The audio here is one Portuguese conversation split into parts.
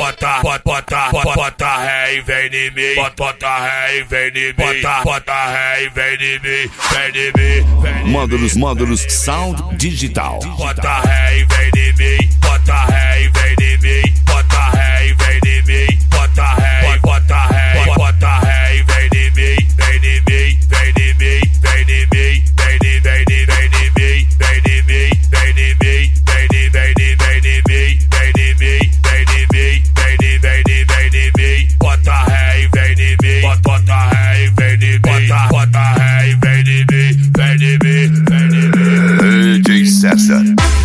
Bota ré e vem em mim. Bota ré e vem em mim. Bota ré e vem em mim. Vem em mim. Módulos Sound Digital. Bota ré e vem em mim. Bota ré e vem em mim. Bota ré e vem em mim. Bota ré e vem em mim. Vem em mim. Vem em mim. Vem em mim. Vem em mim. Vem em mim. Vem em mim. Vem em mim. Vem em mim. Vem em mim. Vem em mim. Vem em mim. Vem em mim. Bota ré e vem em mim. Bota ré e vem em mim. Bota ré e vem em mim. Vem em mim. Vem em mim. DJ César.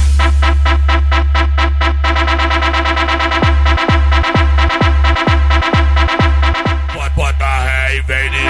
Bota ré e vem em mim.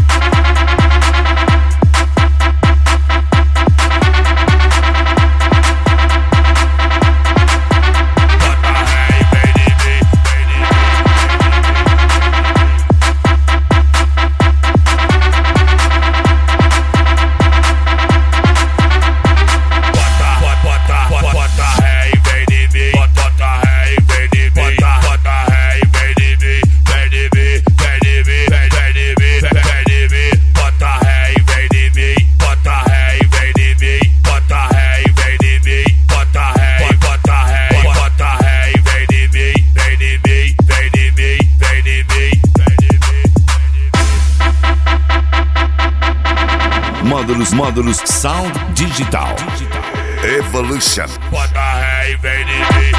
Módulos Sound Digital. Evolution. Bota ré e vem em mim.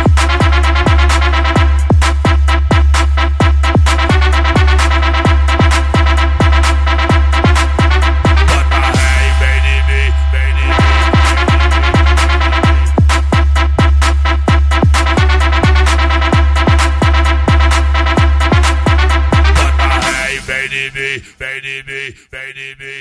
Vem em mim, vem em mim, vem em mim.